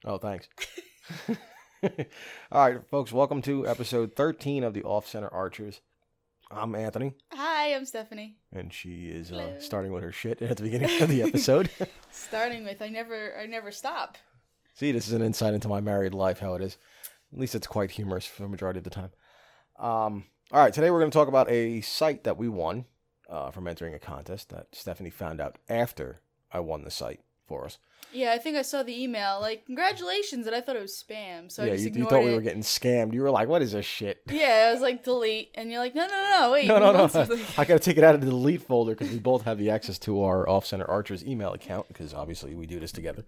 Oh, thanks. All right, folks, welcome to episode 13 of the Off Center Archers. I'm Anthony. Hi, I'm Stephanie. And she is Hello. starting with her shit at the beginning of the episode. Starting with, I never stop. See, this is an insight into my married life, how it is. At least it's quite humorous for the majority of the time. All right, today we're going to talk about a site that we won from entering a contest that Stephanie found out after I won the site for us. Yeah, I think I saw the email, like, congratulations, and I thought it was spam, so I just you ignored thought it. we were getting scammed. You were like, what is this shit? Yeah, I was like, delete, and you're like, no, wait. No. I got to take it out of the delete folder because we both have the access to our Off Center Archers email account because obviously we do this together.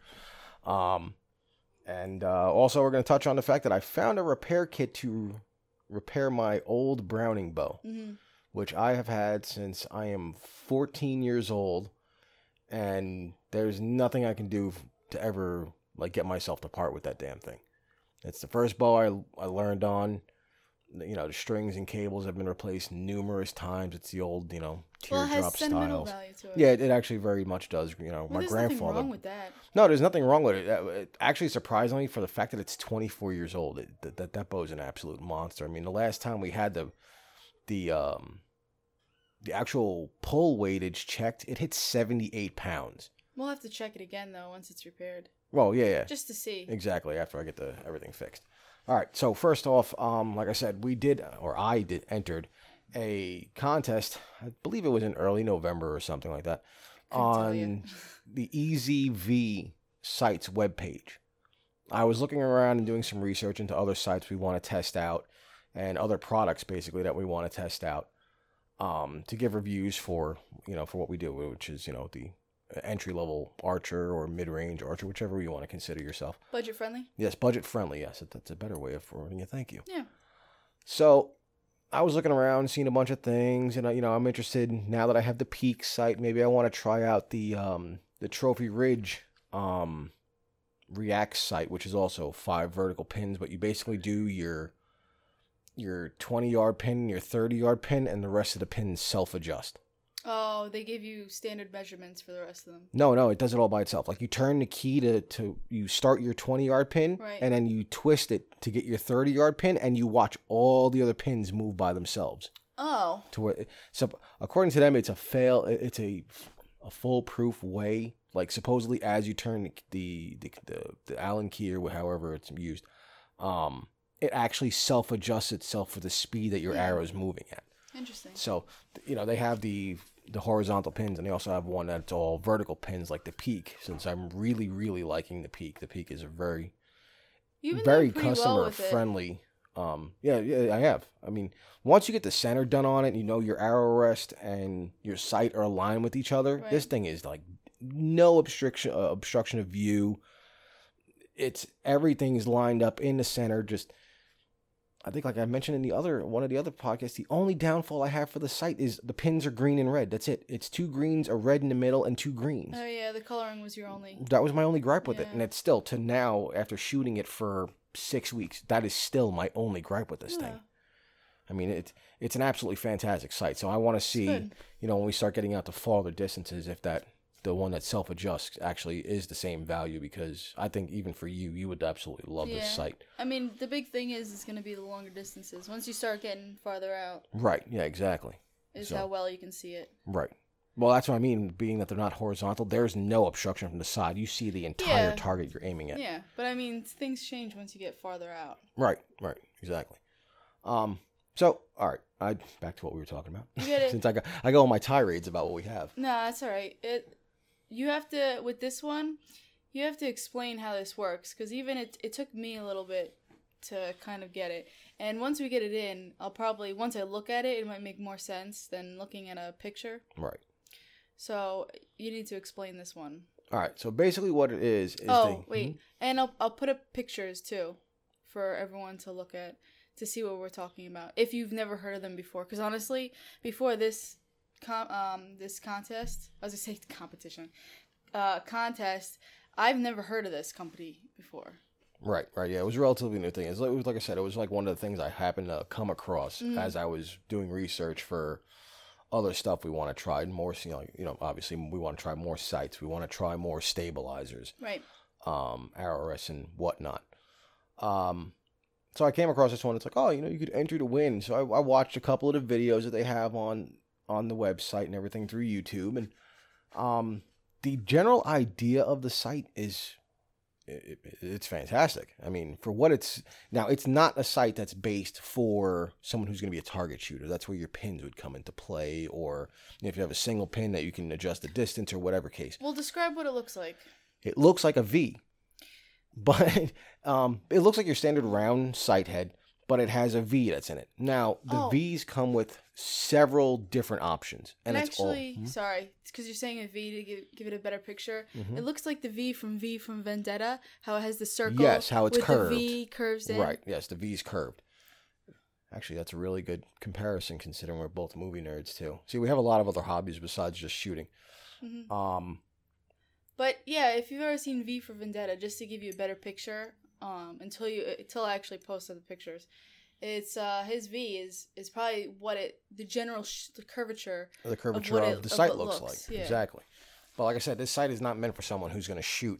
And also we're going to touch on the fact that I found a repair kit to repair my old Browning bow, which I have had since I am 14 years old, and there's nothing I can do to ever get myself to part with that damn thing. It's the first bow I learned on. You know, the strings and cables have been replaced numerous times. It's the old, teardrop it has sentimental styles. value to it. Yeah, it actually very much does. My there's grandfather. Nothing wrong with that. No, there's nothing wrong with it. Actually, surprisingly, for the fact that it's 24 years old, that bow is an absolute monster. I mean, the last time we had the actual pull weightage checked, it hit 78 pounds. We'll have to check it again, though, once it's repaired. Well, yeah. Just to see. Exactly, after I get everything fixed. All right, so first off, like I said, I entered a contest, I believe it was in early November or something like that, on the EZV site's webpage. I was looking around and doing some research into other sites we want to test out and other products, basically, that we want to test out to give reviews for what we do, which is, the entry-level archer or mid-range archer, whichever you want to consider yourself. Budget-friendly? Yes, budget-friendly, yes. That's a better way of wording it. Thank you. Yeah. So, I was looking around, seeing a bunch of things, and, I'm interested, now that I have the Peak site, maybe I want to try out the Trophy Ridge React site, which is also 5 vertical pins, but you basically do your 20-yard pin, your 30-yard pin, and the rest of the pins self-adjust. Oh, they give you standard measurements for the rest of them. No, it does it all by itself. Like, you turn the key to you start your 20-yard pin, right, and then you twist it to get your 30-yard pin, and you watch all the other pins move by themselves. Oh. So, according to them, it's a foolproof way. Like, supposedly, as you turn the Allen key or however it's used, it actually self-adjusts itself for the speed that your arrow is moving at. Interesting. So, they have the horizontal pins, and they also have one that's all vertical pins, like the Peak. Since I'm really, really liking the Peak. The Peak is a very customer friendly. Yeah, I have. I mean, once you get the center done on it, your arrow rest and your sight are aligned with each other. Right. This thing is like no obstruction of view. Everything is lined up in the center. Just, I think, like I mentioned in one of the other podcasts, the only downfall I have for the site is the pins are green and red. That's it. It's 2 greens, a red in the middle, and 2 greens. Oh yeah, the coloring was your only. That was my only gripe with it, and it's still, to now, after shooting it for 6 weeks, that is still my only gripe with this thing. I mean, it's an absolutely fantastic site. So I want to see, when we start getting out to farther distances, if the one that self-adjusts actually is the same value, because I think even for you would absolutely love this site. I mean, the big thing is it's going to be the longer distances. Once you start getting farther out. Right, yeah, exactly. Is how well you can see it. Right. Well, that's what I mean, being that they're not horizontal, there's no obstruction from the side. You see the entire target you're aiming at. Yeah, but I mean, things change once you get farther out. Right, exactly. So, all right, back to what we were talking about. You get it. Since I go on my tirades about what we have. No, that's all right. You have to, with this one, you have to explain how this works, because even it took me a little bit to kind of get it. And once we get it in, once I look at it, it might make more sense than looking at a picture. Right. So you need to explain this one. All right. So basically what it is wait. And I'll put up pictures too for everyone to look at to see what we're talking about. If you've never heard of them before, because honestly, before this contest, I was gonna say competition, contest, I've never heard of this company before. Right. Yeah, it was a relatively new thing. It was like I said, it was like one of the things I happened to come across as I was doing research for other stuff we want to try more. Obviously we want to try more sights. We want to try more stabilizers. Right. arrow rests and whatnot. So I came across this one. It's like, oh, you could enter to win. So I watched a couple of the videos that they have on the website and everything through YouTube. And the general idea of the site is it's fantastic. I mean, for what it's not a site that's based for someone who's going to be a target shooter. That's where your pins would come into play, or if you have a single pin that you can adjust the distance or whatever case. Well, describe what it looks like. It looks like a V, but it looks like your standard round sight head, but it has a V that's in it. Now, the Vs come with several different options. And it's actually, sorry, because you're saying a V to give it a better picture. Mm-hmm. It looks like the V from Vendetta, how it has the circle. Yes, how it's curved. The V curves in. Right, yes, the V's curved. Actually, that's a really good comparison considering we're both movie nerds, too. See, we have a lot of other hobbies besides just shooting. Mm-hmm. But, yeah, if you've ever seen V for Vendetta, just to give you a better picture, until I actually posted the pictures, it's his V is probably what the general the curvature of the site looks like. Yeah. Exactly. But like I said, this site is not meant for someone who's going to shoot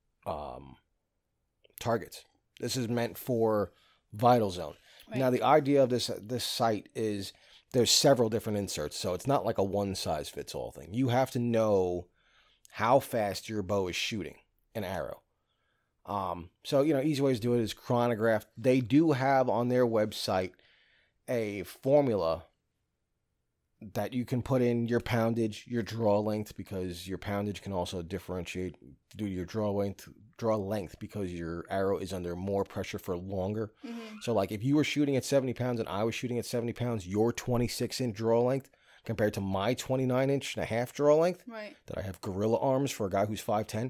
targets. This is meant for Vital Zone. Right. Now, the idea of this site is there's several different inserts, so it's not like a one-size-fits-all thing. You have to know how fast your bow is shooting an arrow. So, easy ways to do it is chronograph. They do have on their website a formula that you can put in your poundage, your draw length, because your poundage can also differentiate due to your draw length because your arrow is under more pressure for longer. Mm-hmm. So, like, if you were shooting at 70 pounds and I was shooting at 70 pounds, your 26-inch draw length compared to my 29-inch and a half draw length, right, that I have gorilla arms for a guy who's 5'10",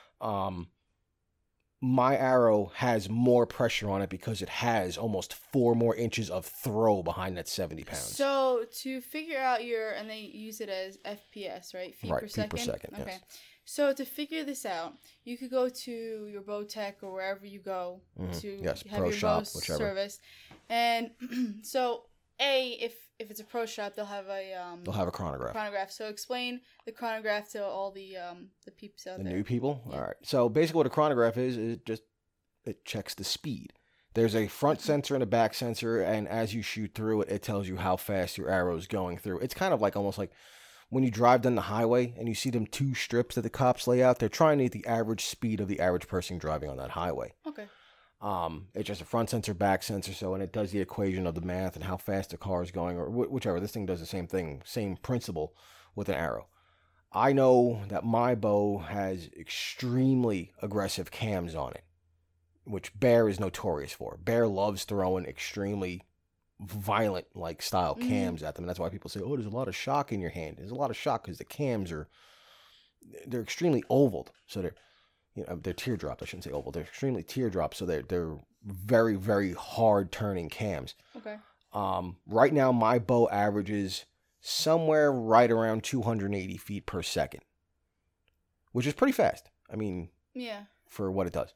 my arrow has more pressure on it because it has almost 4 more inches of throw behind that 70 pounds. So to figure out and they use it as FPS, right? Feet per second? Feet per second, okay. Yes. So to figure this out, you could go to your Bowtech or wherever you go to have Pro your Shop, bow whichever service. And so if it's a pro shop, they'll have a chronograph. So explain the chronograph to all the peeps out there. The new people? Yeah. All right. So basically what a chronograph is it checks the speed. There's a front sensor and a back sensor, and as you shoot through it, it tells you how fast your arrow is going through. It's kind of like almost like when you drive down the highway and you see them 2 strips that the cops lay out, they're trying to get the average speed of the average person driving on that highway. Okay. It's just a front sensor, back sensor, and it does the equation of the math and how fast the car is going, or whichever. This thing does the same thing, same principle with an arrow. I know that my bow has extremely aggressive cams on it, which Bear is notorious for. Bear loves throwing extremely violent style cams at them, and that's why people say, oh, there's a lot of shock in your hand. There's a lot of shock because the cams they're extremely ovaled, so they're teardropped. I shouldn't say oval. They're extremely teardropped, so they're very, very hard turning cams. Okay. Right now, my bow averages somewhere right around 280 feet per second, which is pretty fast. I mean, yeah, for what it does.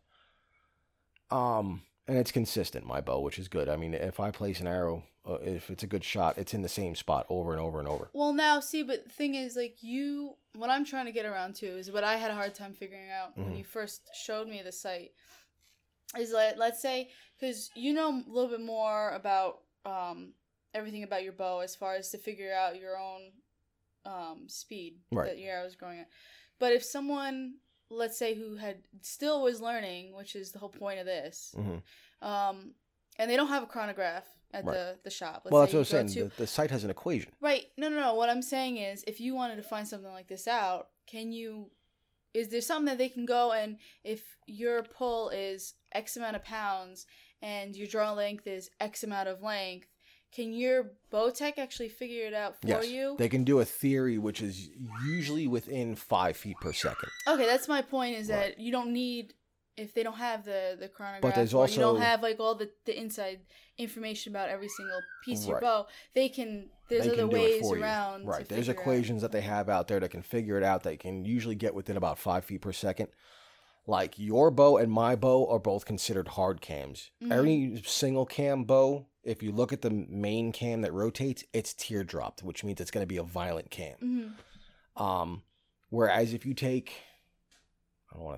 And it's consistent, my bow, which is good. I mean, if I place an arrow, if it's a good shot, it's in the same spot over and over and over. Well, now, see, but the thing is, what I'm trying to get around to is what I had a hard time figuring out when you first showed me the site. Is let's say, because you know a little bit more about everything about your bow as far as to figure out your own speed that your arrow is going at. But if someone, let's say, who still was learning, which is the whole point of this, and they don't have a chronograph at the shop. Well, that's what I'm saying. The site has an equation. Right. No. What I'm saying is, if you wanted to find something like this out, is there something that they can go and if your pull is X amount of pounds and your draw length is X amount of length, can your Bowtech actually figure it out for you? They can do a theory, which is usually within 5 feet per second. Okay, that's my point, is that you don't need, if they don't have the chronograph, but there's also, you don't have all the inside information about every single piece of your bow, there's other ways around. Right, there's equations that they have out there that can figure it out. They can usually get within about 5 feet per second. Like your bow and my bow are both considered hard cams. Mm-hmm. Every single cam bow, if you look at the main cam that rotates, it's teardropped, which means it's going to be a violent cam. Mm-hmm. Whereas if you take, I don't want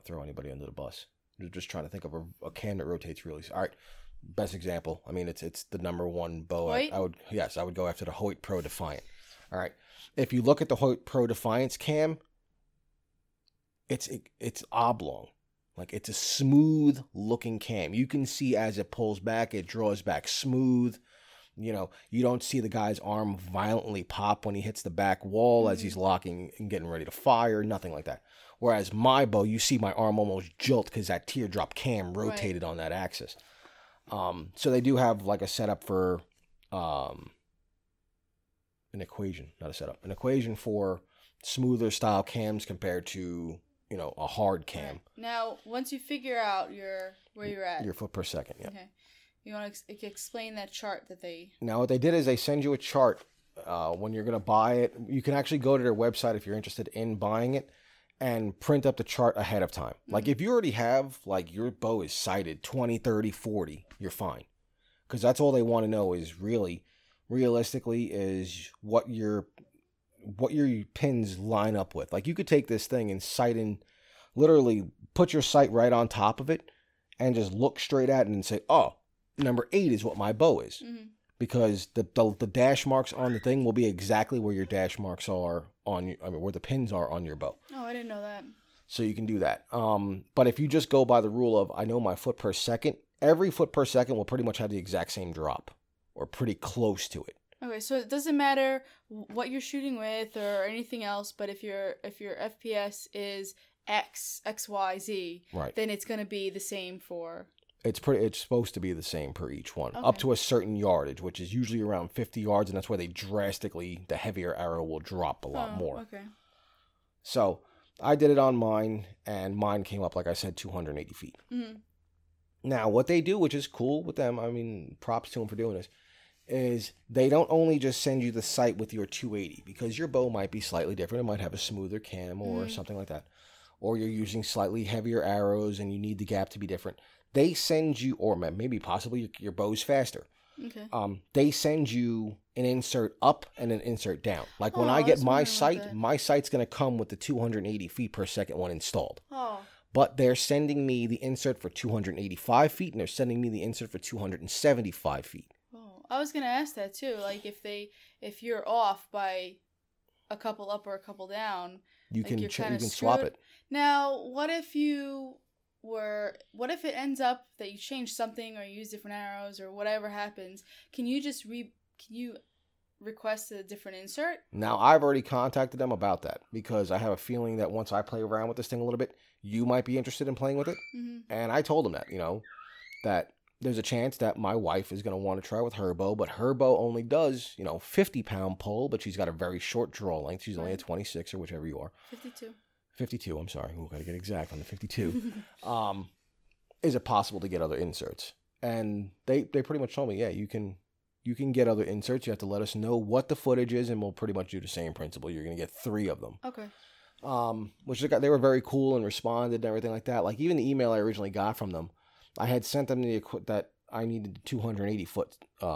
want to throw anybody under the bus. I'm just trying to think of a cam that rotates really. All right, best example. I mean, it's the number one bow. I would go after the Hoyt Pro Defiant. All right, if you look at the Hoyt Pro Defiance cam, it's oblong. Like, it's a smooth looking cam. You can see as it pulls back, it draws back smooth. You know, you don't see the guy's arm violently pop when he hits the back wall as he's locking and getting ready to fire. Nothing like that. Whereas my bow, you see my arm almost jolt because that teardrop cam rotated on that axis. So they do have like a setup for an equation for smoother style cams compared to, you know, a hard cam. Right. Now, once you figure out where you're at. Your foot per second, yeah. Okay. You want to explain that chart that they... Now, what they did is they send you a chart when you're going to buy it. You can actually go to their website if you're interested in buying it and print up the chart ahead of time. Like, if you already have, like, your bow is sighted 20, 30, 40, you're fine. Because that's all they want to know is realistically, is what your pins line up with. Like, you could take this thing and sight in, literally put your sight right on top of it and just look straight at it and say, oh, number 8 is what my bow is. Because the dash marks on the thing will be exactly where your dash marks are where the pins are on your bow. Oh, I didn't know that. So you can do that. But if you just go by the rule of, I know my foot per second, every foot per second will pretty much have the exact same drop or pretty close to it. Okay, so it doesn't matter what you're shooting with or anything else, but if your FPS is XYZ, right, then it's going to be the same for... It's supposed to be the same per each one, okay, up to a certain yardage, which is usually around 50 yards, and that's where the heavier arrow will drop a lot more. Okay. So I did it on mine, and mine came up, like I said, 280 feet. Now, what they do, which is cool with them, I mean, props to them for doing this, is they don't only just send you the sight with your 280, because your bow might be slightly different. It might have a smoother cam or something like that. Or you're using slightly heavier arrows, and you need the gap to be different. They send you, or maybe possibly your bow's faster. Okay. They send you an insert up and an insert down. Like when I get my sight's going to come with the 280 feet per second one installed. Oh. But they're sending me the insert for 285 feet, and they're sending me the insert for 275 feet. Oh, I was going to ask that too. Like if you're off by a couple up or a couple down, you like can swap it. Now, what if it ends up that you change something or you use different arrows or whatever happens? Can you just request a different insert? Now, I've already contacted them about that because I have a feeling that once I play around with this thing a little bit, you might be interested in playing with it. And I told them that, that there's a chance that my wife is going to want to try with her bow, but her bow only does, 50-pound pull, but she's got a very short draw length. She's only a 26 or whichever you are. 52, I'm sorry. Got to get exact on the 52. Is it possible to get other inserts? And they pretty much told me, yeah, you can get other inserts. You have to let us know what the footage is, and we'll pretty much do the same principle. You're going to get 3 of them. Okay. Which they were very cool and responded and everything like that. Like even the email I originally got from them, I had sent them that I needed 280 foot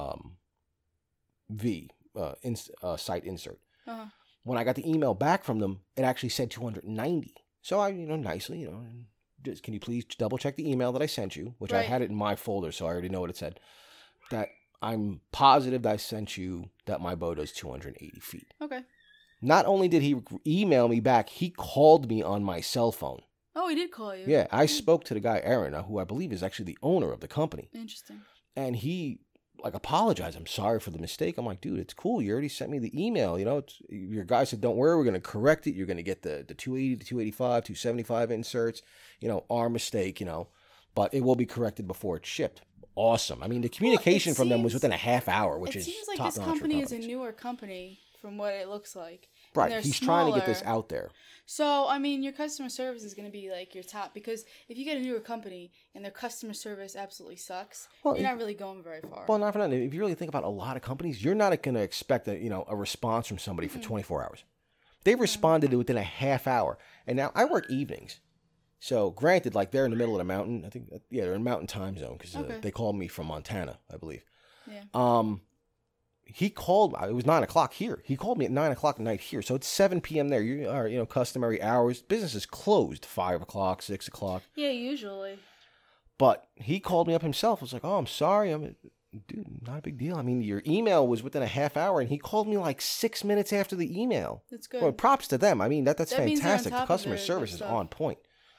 sight insert. Uh-huh. When I got the email back from them, it actually said 290. So I, nicely, just can you please double check the email that I sent you, which I had it in my folder, so I already know what it said. That I'm positive that I sent you that my bow does 280 feet. Okay. Not only did he email me back, he called me on my cell phone. Oh, he did call you? Yeah, I spoke to the guy, Aaron, who I believe is actually the owner of the company. Interesting. And he apologized. I'm sorry for the mistake. I'm like, dude, it's cool. You already sent me the email. Your guy said, don't worry, we're going to correct it. You're going to get the 280, the 285, 275 inserts. Our mistake, but it will be corrected before it's shipped. Awesome. I mean, the communication from them was within a half hour, which is top-notch. It seems like this company is a newer company from what it looks like. Right. He's trying to get this out there. So, I mean, your customer service is going to be like your top, because if you get a newer company and their customer service absolutely sucks, you're not really going very far. Well, not for nothing. If you really think about a lot of companies, you're not going to expect a response from somebody for 24 hours. They responded within a half hour. And now I work evenings. So, granted, like they're in the middle of the mountain. I think, they're in mountain time zone because they called me from Montana, I believe. Yeah. he called. It was 9 o'clock here. He called me at 9 o'clock at night here. So it's 7 p.m. there. You are, customary hours. Business is closed 5 o'clock, 6 o'clock. Yeah, usually. But he called me up himself. I was like, oh, I'm sorry. Dude, not a big deal. I mean, your email was within a half hour, and he called me like 6 minutes after the email. That's good. Well, props to them. I mean, that's that fantastic. The customer service is on point.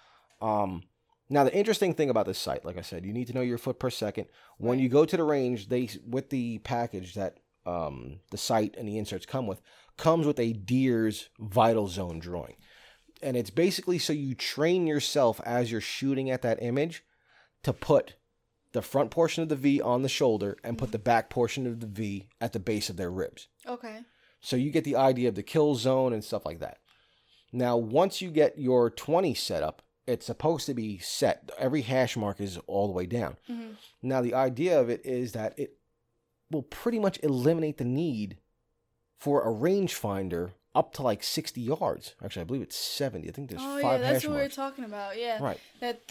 Now, the interesting thing about this site, like I said, you need to know your foot per second. When you go to the range, with the package that the site and the inserts comes with a Deere's Vital Zone drawing. And it's basically so you train yourself as you're shooting at that image to put the front portion of the V on the shoulder and put the back portion of the V at the base of their ribs. Okay. So you get the idea of the kill zone and stuff like that. Now, once you get your 20 set up, it's supposed to be set. Every hash mark is all the way down. Mm-hmm. Now, the idea of it is that it will pretty much eliminate the need for a rangefinder up to like 60 yards. Actually, I believe it's 70. I think there's 5 hash marks. Oh, yeah, that's what we were talking about. Yeah. Right. That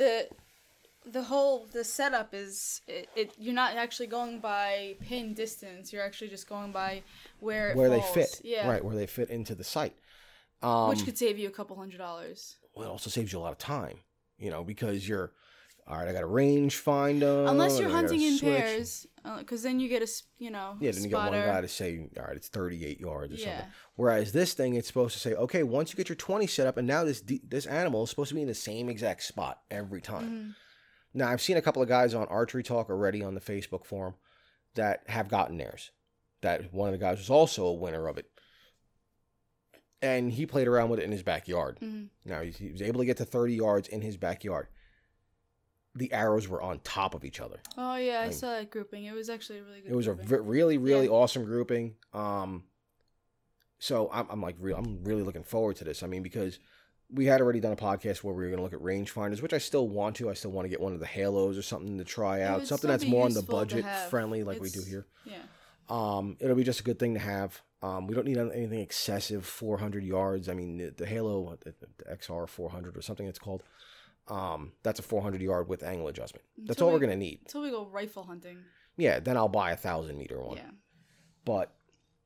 the setup is you're not actually going by pin distance. You're actually just going by where they fit. Yeah. Right, where they fit into the site. Which could save you a couple $100s. Well, it also saves you a lot of time, because you're, all right, I got to range find them. Unless you're hunting in pairs, because then you get yeah, then you get one guy to say, all right, it's 38 yards or something. Whereas this thing, it's supposed to say, okay, once you get your 20 set up, and now this animal is supposed to be in the same exact spot every time. Mm-hmm. Now, I've seen a couple of guys on Archery Talk already on the Facebook forum that have gotten theirs. That one of the guys was also a winner of it. And he played around with it in his backyard. Mm-hmm. Now, he was able to get to 30 yards in his backyard. The arrows were on top of each other. Oh, yeah, I saw that grouping. It was actually a really good It was grouping. A really, really awesome grouping. So I'm really looking forward to this. I mean, because we had already done a podcast where we were going to look at rangefinders, which I still want to. I still want to get one of the Halos or something to try out. Something that's more on the budget friendly like we do here. Yeah. It'll be just a good thing to have. We don't need anything excessive, 400 yards. I mean, the Halo, the XR 400 or something it's called, that's a 400 yard with angle adjustment. That's all we're going to need. Until we go rifle hunting. Yeah, then I'll buy a 1,000 meter one. Yeah. But,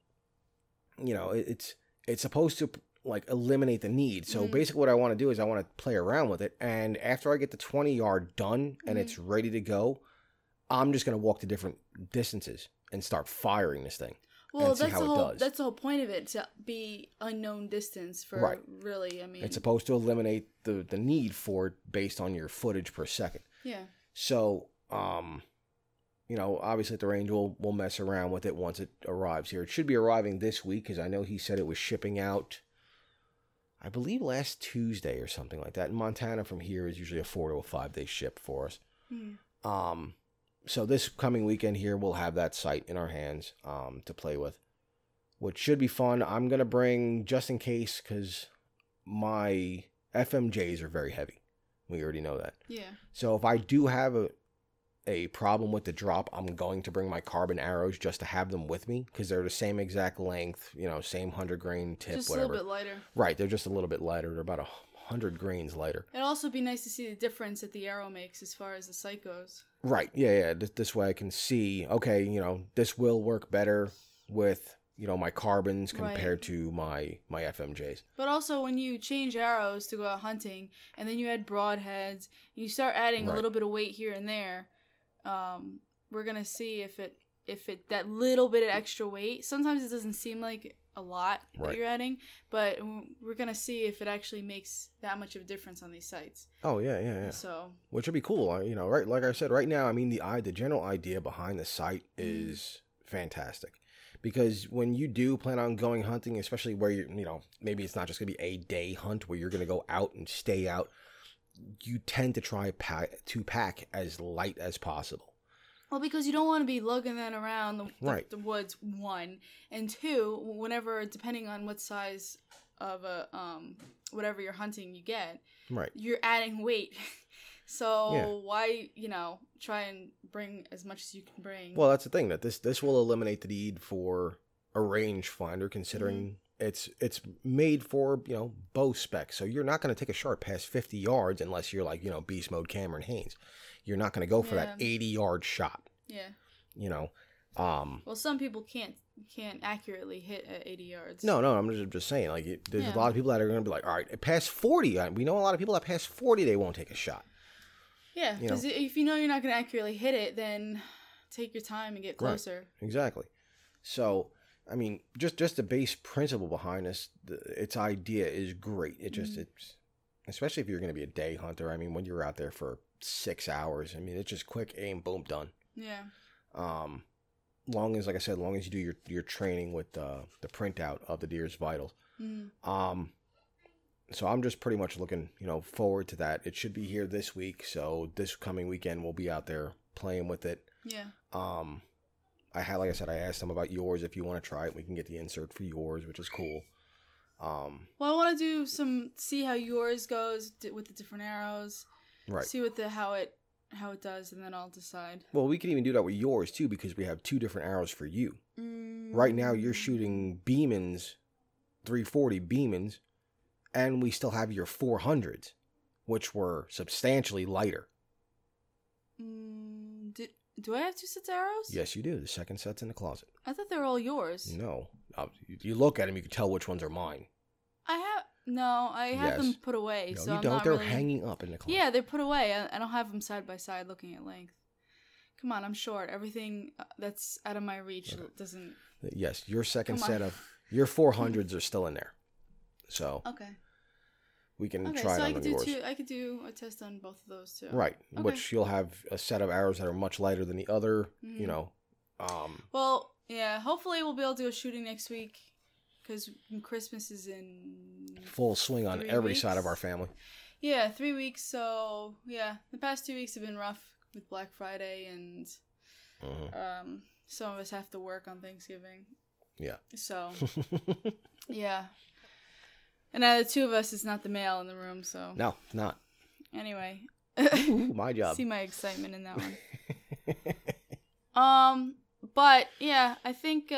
it's supposed to like eliminate the need. So basically what I want to do is I want to play around with it. And after I get the 20 yard done and it's ready to go, I'm just going to walk to different distances and start firing this thing. Well, that's the whole point of it, to be unknown distance for really, I mean. It's supposed to eliminate the need for it based on your footage per second. Yeah. So, obviously at the range, we'll mess around with it once it arrives here. It should be arriving this week because I know he said it was shipping out, I believe, last Tuesday or something like that. In Montana from here is usually a 4 to a 5 day ship for us. So this coming weekend here, we'll have that site in our hands to play with, which should be fun. I'm going to bring, just in case, because my FMJs are very heavy. We already know that. Yeah. So if I do have a problem with the drop, I'm going to bring my carbon arrows just to have them with me because they're the same exact length, same 100 grain tip, just whatever. Just a little bit lighter. Right, they're just a little bit lighter. They're about 100 grains lighter. It'd also be nice to see the difference that the arrow makes as far as the sight goes. Right, yeah. This way I can see, okay, this will work better with, my carbons compared to my FMJs. But also when you change arrows to go out hunting, and then you add broadheads, you start adding a little bit of weight here and there, we're going to see if that little bit of extra weight, sometimes it doesn't seem like a lot that you're adding, but we're going to see if it actually makes that much of a difference on these sites. Oh, yeah. So, which would be cool, right? Like I said, right now, I mean, the general idea behind the site is fantastic. Because when you do plan on going hunting, especially where maybe it's not just going to be a day hunt where you're going to go out and stay out, you tend to try to pack as light as possible. Well, because you don't want to be lugging that around the woods, 1. And 2, whenever, depending on what size of a whatever you're hunting you get, you're adding weight. So why, try and bring as much as you can bring? Well, that's the thing, that this will eliminate the need for a rangefinder, considering it's made for, bow specs. So you're not going to take a shot past 50 yards unless you're like, beast mode Cameron Hanes. You're not going to go for that 80-yard shot. Yeah. Well, some people can't accurately hit at 80 yards. No, I'm just saying, like, there's Yeah. a lot of people that are going to be like, all right, past 40, we know a lot of people that past 40, they won't take a shot. Yeah, You know. because if you know you're not going to accurately hit it, then take your time and get closer. Exactly. So, I mean, just the base principle behind this, its idea is great. It just, it's, especially if you're going to be a day hunter. I mean, when you're out there for 6 hours, I mean, it's just quick aim, boom, done. Yeah. Long as, like I said, long as you do your training with the printout of the deer's vitals. So I'm just pretty much looking, forward to that. It should be here this week. So this coming weekend, we'll be out there playing with it. Yeah. Like I said, I asked them about yours. If you want to try it, we can get the insert for yours, which is cool. Well, I want to do see how yours goes with the different arrows. Right. See how it does, and then I'll decide. Well, we can even do that with yours too, because we have 2 different arrows for you. Right now, you're shooting Beemans, 340 Beemans, and we still have your 400s, which were substantially lighter. Do I have 2 sets of arrows? Yes, you do. The second set's in the closet. I thought they were all yours. No. You look at them, you can tell which ones are mine. I have Yes. them put away. No, so you I'm don't. not They're really... hanging up in the closet. Yeah, they're put away. I don't have them side by side looking at length. Come on, I'm short. Everything that's out of my reach doesn't... Yes, your second Come on. set of... Your 400s are still in there. So... Okay. We can Okay, try so it on yours. I could do a test on both of those too. Right, Okay. which you'll have a set of arrows that are much lighter than the other, Well, yeah, hopefully we'll be able to go shooting next week because Christmas is in... full swing on 3 every weeks? side of our family. Yeah, 3 weeks, so yeah, the past 2 weeks have been rough with Black Friday and some of us have to work on Thanksgiving. Yeah. So, yeah. And out of the 2 of us, it's not the male in the room, so... No, not. Anyway. Ooh, my job. See my excitement in that one. But, yeah, I think,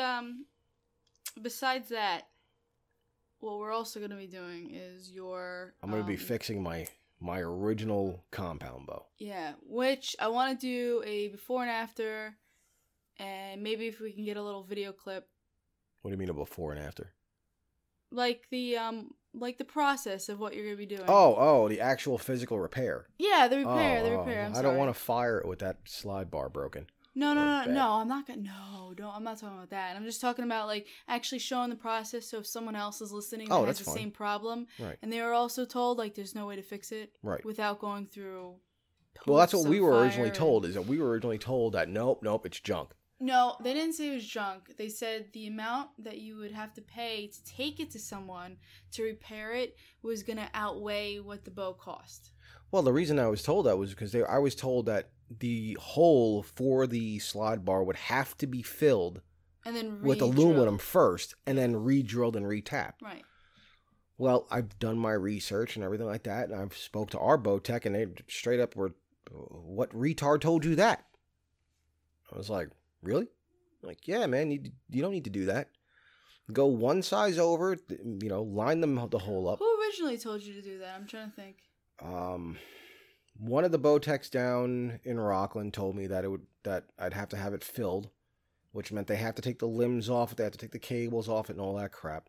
besides that, what we're also going to be doing is I'm going to be fixing my original compound bow. Yeah, which I want to do a before and after, and maybe if we can get a little video clip. What do you mean a before and after? Like the process of what you're going to be doing. Oh, the actual physical repair. Yeah, the repair. I don't want to fire it with that slide bar broken. No, I'm not gonna. I'm not talking about that. I'm just talking about like actually showing the process. So if someone else is listening that has the same problem, right, and they were also told like there's no way to fix it, right, without going through. Well, that's what we were originally told. Is that we were originally told that nope, it's junk. No, they didn't say it was junk. They said the amount that you would have to pay to take it to someone to repair it was gonna outweigh what the bow cost. Well, the reason I was told that was because I was told that the hole for the slide bar would have to be filled and then with aluminum first and then re-drilled and re-tapped. Right. Well, I've done my research and everything like that, and I've spoke to our bow tech, and they straight up were, what retard told you that? I was like, really? Like, yeah, man, you don't need to do that. Go one size over, line the hole up. Who originally told you to do that? I'm trying to think. One of the bow techs down in Rockland told me that I'd have to have it filled, which meant they have to take the limbs off, they have to take the cables off it and all that crap.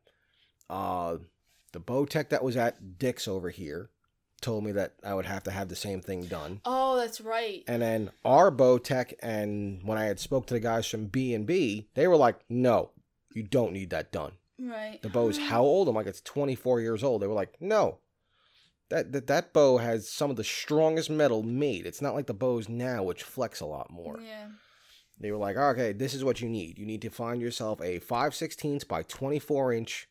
The bow tech that was at Dick's over here told me that I would have to have the same thing done. Oh, that's right. And then our bow tech, and when I had spoke to the guys from B&B, they were like, no, you don't need that done. Right. The bow's how old? I'm like, it's 24 years old. They were like, no. That bow has some of the strongest metal made. It's not like the bows now, which flex a lot more. Yeah. They were like, okay, this is what you need. You need to find yourself a 5/16 by 24 inch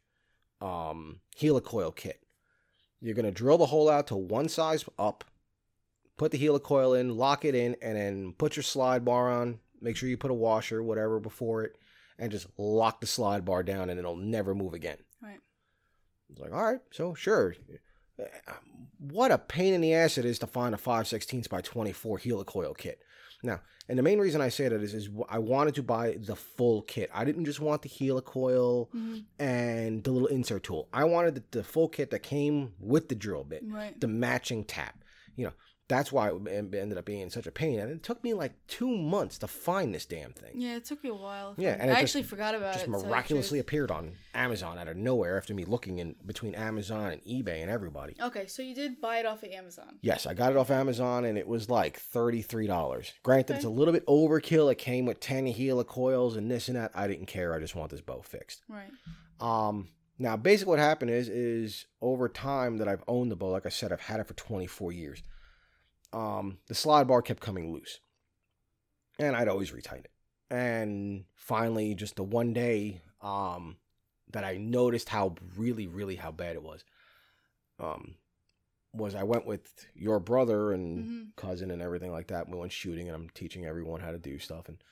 helicoil kit. You're going to drill the hole out to one size up, put the helicoil in, lock it in, and then put your slide bar on. Make sure you put a washer, whatever, before it, and just lock the slide bar down, and it'll never move again. Right. I was like, all right, so sure. What a pain in the ass it is to find a 5/16 by 24 helicoil kit. Now, and the main reason I say that is I wanted to buy the full kit. I didn't just want the helicoil and the little insert tool. I wanted the full kit that came with the drill bit, right, the matching tap. That's why it ended up being in such a pain. And it took me like 2 months to find this damn thing. Yeah, it took me a while. Yeah, and I actually forgot about just it. Just miraculously appeared on Amazon out of nowhere after me looking in between Amazon and eBay and everybody. Okay, so you did buy it off of Amazon. Yes, I got it off Amazon, and it was like $33. Granted, It's a little bit overkill. It came with 10 helicoils and this and that. I didn't care. I just want this bow fixed. Right. Now, basically what happened is over time that I've owned the bow, like I said, I've had it for 24 years. The slide bar kept coming loose, and I'd always retighten it. And finally, just the one day that I noticed how really, really how bad it was I went with your brother and cousin and everything like that. We went shooting, and I'm teaching everyone how to do stuff, and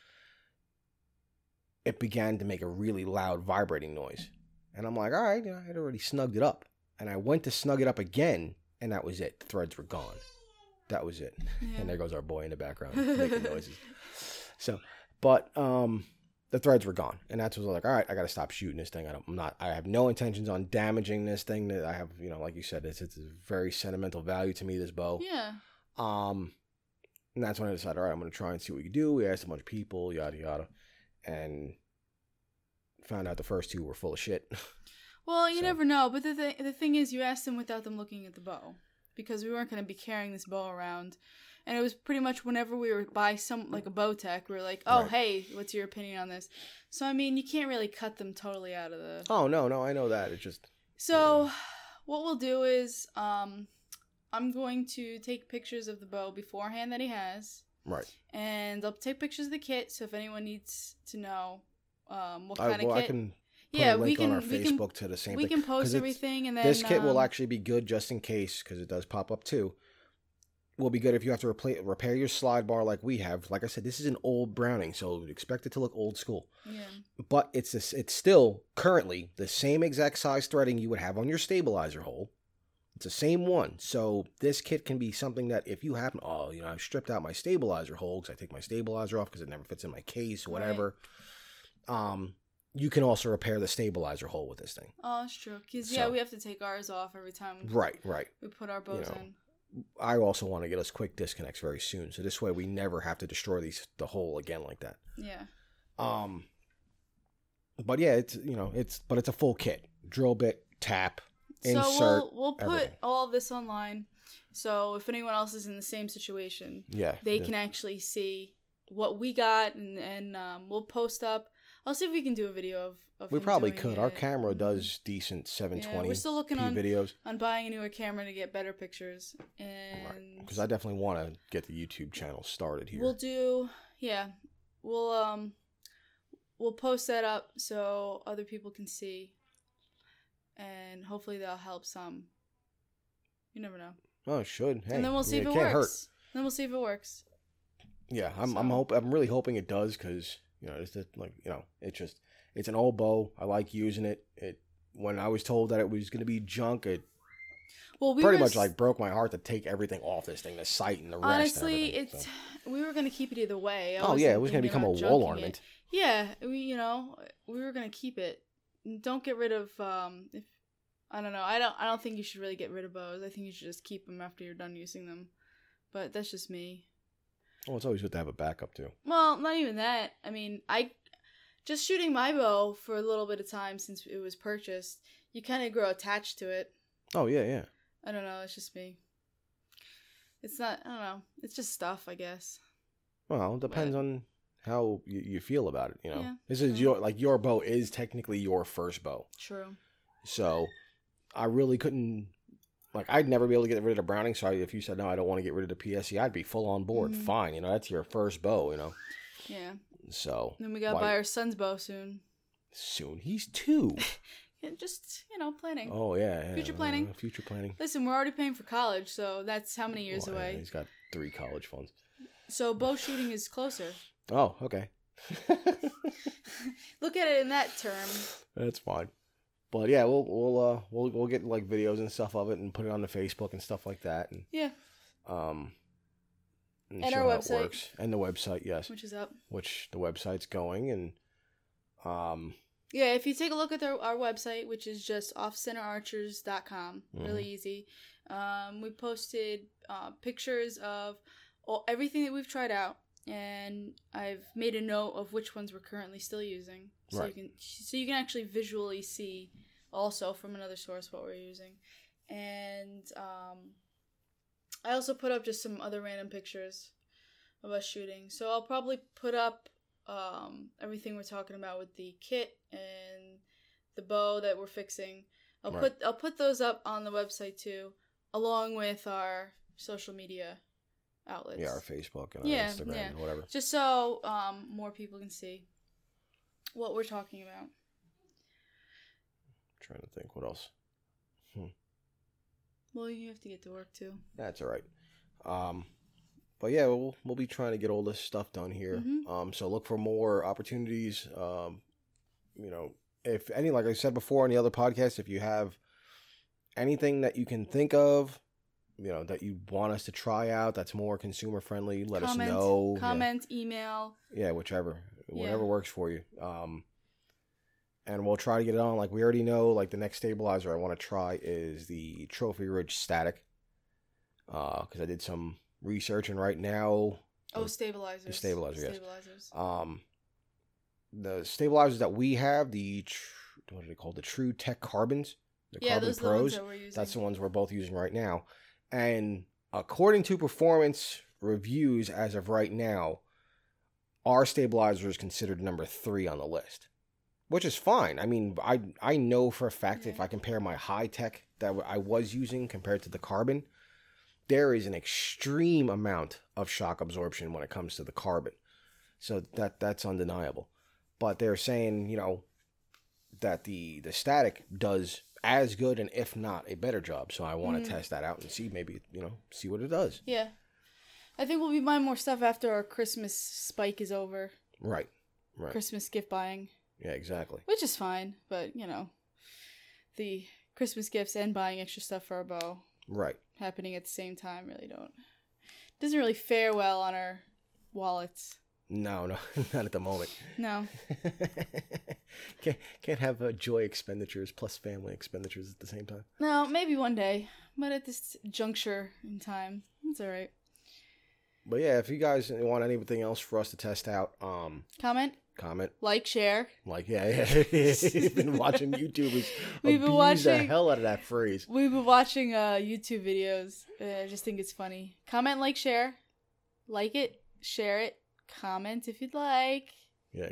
it began to make a really loud vibrating noise. And I'm like, all right, I had already snugged it up, and I went to snug it up again, and that was it. The threads were gone. That was it. Yeah. And there goes our boy in the background making noises. So, but the threads were gone, and that's when I was like, all right, I got to stop shooting this thing. I have no intentions on damaging this thing. That I have, like you said, it's a very sentimental value to me. This bow. Yeah. And that's when I decided, all right, I'm going to try and see what we can do. We asked a bunch of people, yada yada, and found out the first two were full of shit. Well, you never know. But the thing is, you asked them without them looking at the bow. Because we weren't going to be carrying this bow around. And it was pretty much whenever we were by a bow tech, we were like, oh, right. Hey, what's your opinion on this? So, I mean, you can't really cut them totally out of the... Oh, no, I know that. It's just... So, what we'll do is, I'm going to take pictures of the bow beforehand that he has. Right. And I'll take pictures of the kit, so if anyone needs to know what kind of kit... I can... Put a link on our Facebook to the same thing. We can post everything, and then... This kit will actually be good just in case, because it does pop up too. Will be good if you have to repair your slide bar like we have. Like I said, this is an old Browning, so expect it to look old school. Yeah. But it's still currently the same exact size threading you would have on your stabilizer hole. It's the same one. So this kit can be something that if you happen... Oh, I stripped out my stabilizer hole because I take my stabilizer off because it never fits in my case, whatever. Right. You can also repair the stabilizer hole with this thing. Oh, that's true. Because, we have to take ours off every time right. we put our bows in. I also want to get us quick disconnects very soon. So this way we never have to destroy the hole again like that. Yeah. But yeah, it's a full kit. Drill bit, tap, insert. So we'll put all of this online. So if anyone else is in the same situation, they can actually see what we got, and we'll post up. I'll see if we can do a video of we probably could. Our camera does decent 720p we're still looking videos. on buying a newer camera to get better pictures. And because I definitely want to get the YouTube channel started here. We'll post that up so other people can see. And hopefully that'll help some. You never know. Oh, it should. Hey, and then we'll see if it works. Hurt. Then we'll see if it works. Yeah, I'm really hoping it does because... it's an old bow. I like using it. When I was told that it was going to be junk, it pretty much broke my heart to take everything off this thing, the sight and the rest. Honestly, we were going to keep it either way. It was going to become a wall ornament. Yeah, we were going to keep it. Don't get rid of I don't know. I don't think you should really get rid of bows. I think you should just keep them after you're done using them. But that's just me. Well, it's always good to have a backup, too. Well, not even that. I mean, just shooting my bow for a little bit of time since it was purchased, you kind of grow attached to it. Oh, yeah. I don't know. It's just me. It's not, I don't know. It's just stuff, I guess. Well, it depends on how you feel about it, Yeah, this is your bow is technically your first bow. True. So, I really couldn't... I'd never be able to get rid of the Browning, so if you said, no, I don't want to get rid of the PSE, I'd be full on board. Mm-hmm. Fine, that's your first bow, Yeah. So. Then we gotta buy our son's bow soon. Soon? He's 2. Yeah, just, planning. Oh, yeah. Future planning. Future planning. Listen, we're already paying for college, so that's how many years away? Yeah, he's got 3 college funds. So bow shooting is closer. Oh, okay. Look at it in that term. That's fine. But yeah, we'll get videos and stuff of it and put it on the Facebook and stuff like that. And, yeah. And our website. It works. And the website, yes. Which is up. Which the website's going and yeah, if you take a look at our website, which is just offcenterarchers.com, really easy. We posted pictures of everything that we've tried out, and I've made a note of which ones we're currently still using, so Right. you can actually visually see also from another source what we're using. And I also put up just some other random pictures of us shooting. So I'll probably put up everything we're talking about with the kit and the bow that we're fixing. I'll put those up on the website too, along with our social media outlets. Yeah, our Facebook and our Instagram and whatever. Just so more people can see what we're talking about. Trying to think what else. Well, you have to get to work too. That's all right. But yeah, we'll be trying to get all this stuff done here. Mm-hmm. So look for more opportunities. If any, like I said before on the other podcast, if you have anything that you can think of, that you want us to try out, that's more consumer friendly, let us know. Comment, email. Yeah, whatever works for you. And we'll try to get it on. Like we already know, like the next stabilizer I want to try is the Trophy Ridge Static. Because I did some research, and right now... Stabilizers. The stabilizer, yes. Stabilizers. The stabilizers that we have, what are they called? The True Tech Carbons. The Carbon those Pros. are the ones that we're using. That's the ones we're both using right now. And according to performance reviews as of right now, our stabilizer is considered number 3 on the list. Which is fine. I mean, I know for a fact if I compare my high tech that I was using compared to the carbon, there is an extreme amount of shock absorption when it comes to the carbon. So that's undeniable. But they're saying, that the static does as good and if not a better job. So I want to test that out and see see what it does. Yeah. I think we'll be buying more stuff after our Christmas spike is over. Right. Christmas gift buying. Yeah, exactly. Which is fine, but, the Christmas gifts and buying extra stuff for our bow. Right. Happening at the same time doesn't really fare well on our wallets. No, not at the moment. No. Can't have joy expenditures plus family expenditures at the same time. No, maybe one day, but at this juncture in time, it's all right. But yeah, if you guys want anything else for us to test out, comment, like, share. You've been watching YouTubers abuse the hell out of that phrase. We've been watching YouTube videos. I just think it's funny. Comment, like, share. Like it, share it, comment if you'd like. Yeah,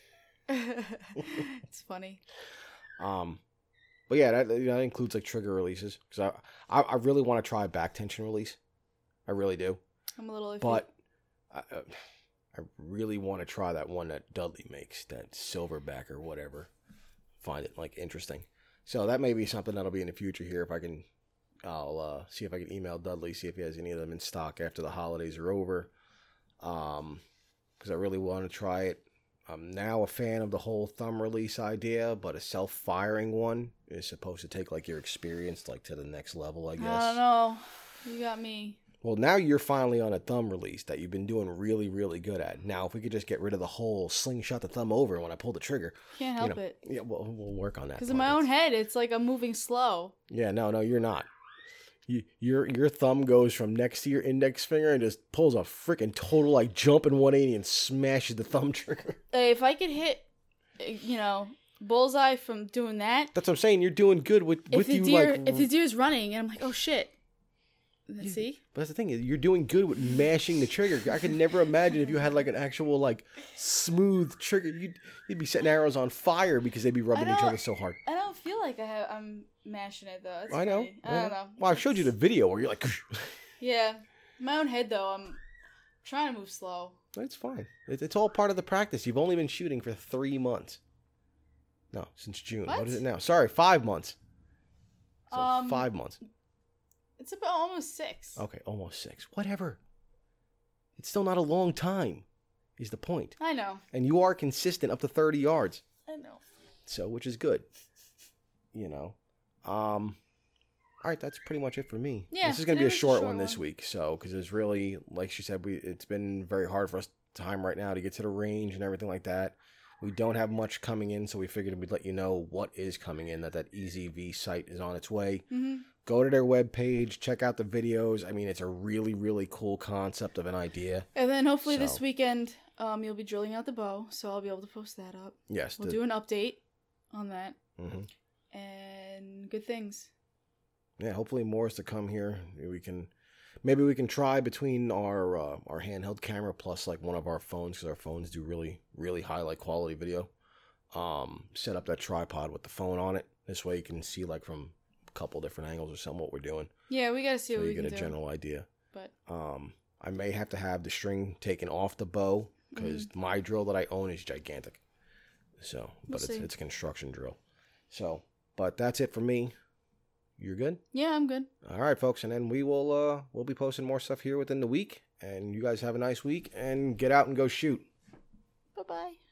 it's funny. But yeah, that includes like trigger releases because I really want to try a back tension release. I really do. I'm a little iffy. But I really want to try that one that Dudley makes, that silverback or whatever. Find it interesting. So that may be something that'll be in the future here. I'll see if I can email Dudley, see if he has any of them in stock after the holidays are over. Because I really want to try it. I'm now a fan of the whole thumb release idea, but a self-firing one is supposed to take your experience to the next level, I guess. I don't know. You got me. Well, now you're finally on a thumb release that you've been doing really, really good at. Now, if we could just get rid of the whole slingshot the thumb over when I pull the trigger. Can't help it. Yeah, we'll work on that. Because in my own head, it's like I'm moving slow. Yeah, no, you're not. Your thumb goes from next to your index finger and just pulls a freaking total jump in 180 and smashes the thumb trigger. If I could hit, bullseye from doing that. That's what I'm saying. You're doing good if the deer's running and I'm like, oh shit. See? But that's the thing, you're doing good with mashing the trigger. I could never imagine if you had an actual smooth trigger. You'd be setting arrows on fire because they'd be rubbing each other so hard. I don't feel like I'm mashing it though. That's I know. Funny. I don't know. Well, I showed you the video where you're like. Yeah, in my own head though, I'm trying to move slow. It's fine. It's all part of the practice. You've only been shooting for 3 months. No, since June. What is it now? Sorry, 5 months. So 5 months. It's about almost 6. Okay, almost 6. Whatever. It's still not a long time, is the point. I know. And you are consistent up to 30 yards. I know. So, which is good. All right, that's pretty much it for me. Yeah, this is going to be a short one this week. So, because it's really, like she said, it's been very hard for us time right now to get to the range and everything like that. We don't have much coming in, so we figured we'd let you know what is coming in, that EZV site is on its way. Mm-hmm. Go to their webpage, check out the videos. I mean, it's a really, really cool concept of an idea. And then hopefully this weekend, you'll be drilling out the bow, so I'll be able to post that up. Yes. We'll do an update on that. Mm-hmm. And good things. Yeah, hopefully more is to come here. Maybe we can try between our handheld camera plus like one of our phones, because our phones do really, really high like quality video. Set up that tripod with the phone on it. This way you can see like from couple different angles or something what we're doing. Yeah, we gotta see what we can do. So you get a general idea. But I may have to have the string taken off the bow, because my drill that I own is gigantic. So, but it's a construction drill. So, but that's it for me. You're good? Yeah, I'm good. All right, folks, and then we'll be posting more stuff here within the week. And you guys have a nice week and get out and go shoot. Bye-bye.